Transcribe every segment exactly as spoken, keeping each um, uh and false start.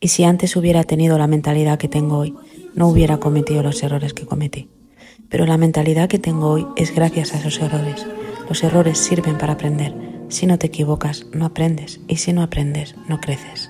Y si antes hubiera tenido la mentalidad que tengo hoy, no hubiera cometido los errores que cometí. Pero la mentalidad que tengo hoy es gracias a esos errores. Los errores sirven para aprender. Si no te equivocas, no aprendes. Y si no aprendes, no creces.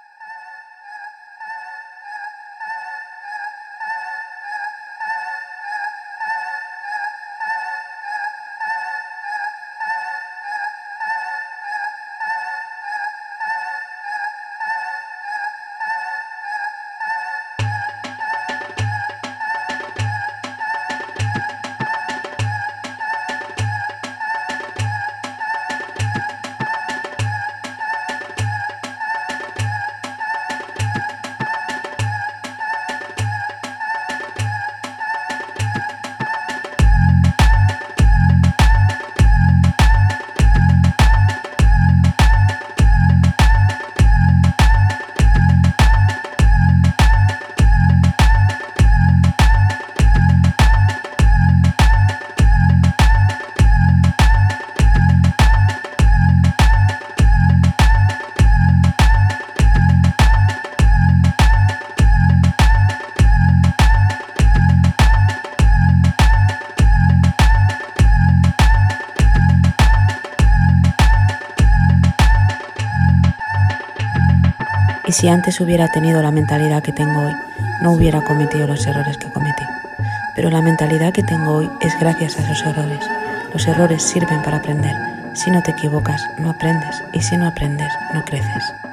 Y si antes hubiera tenido la mentalidad que tengo hoy, no hubiera cometido los errores que cometí. Pero la mentalidad que tengo hoy es gracias a esos errores. Los errores sirven para aprender. Si no te equivocas, no aprendes. Y si no aprendes, no creces.